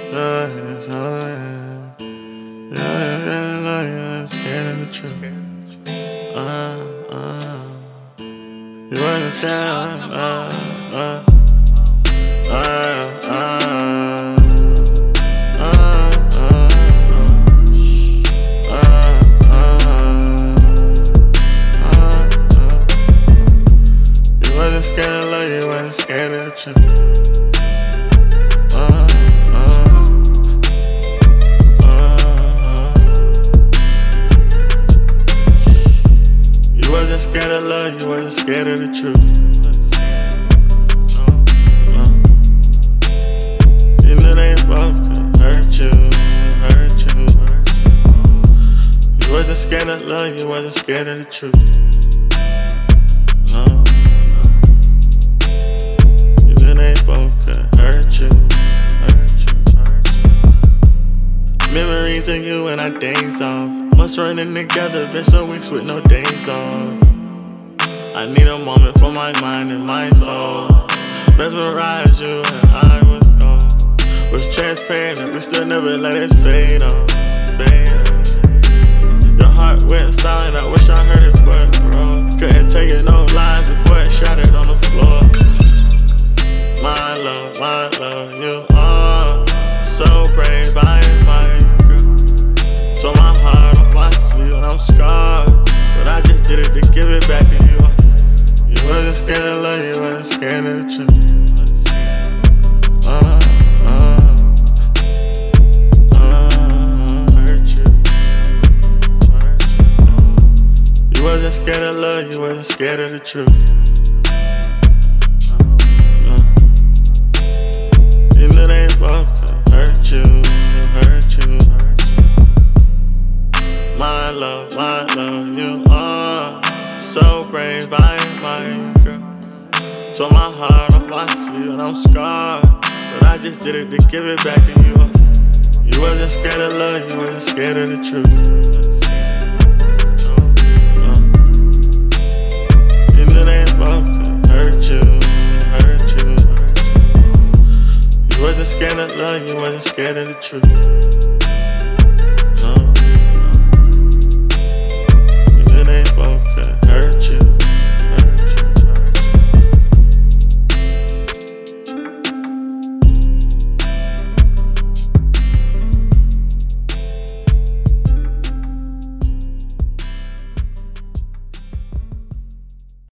Scared of the truth. You wasn't scared. You wasn't scared of love. You wasn't scared of the truth. You wasn't scared of love, you wasn't scared of the truth. You knew they both could hurt you. You wasn't scared of love, you wasn't scared of the truth. You knew they both could hurt you. Memories of you and our days off. Must running together, been some weeks with no days off. I need a moment for my mind and my soul. Mesmerized you and I was gone. Was transparent and we still never let it fade on. Your heart went silent, I wish I heard it but bro. Couldn't tell you no lies before it shattered on the floor. My love, you are so brave, I admire you, girl. So my heart on my sleeve and I'm scarred, but I just did it to give it back to you. You wasn't scared of love, you wasn't scared of the truth. Hurt you. You wasn't scared of love, you wasn't scared of the truth. You knew they both could hurt you. My love, you are so brave, I admire you, girl. So my heart on my sleeve and I'm scarred, but I just did it to give it back to you. You wasn't scared of love, you wasn't scared of the truth. You knew they both could hurt you. You wasn't scared of love, you wasn't scared of the truth.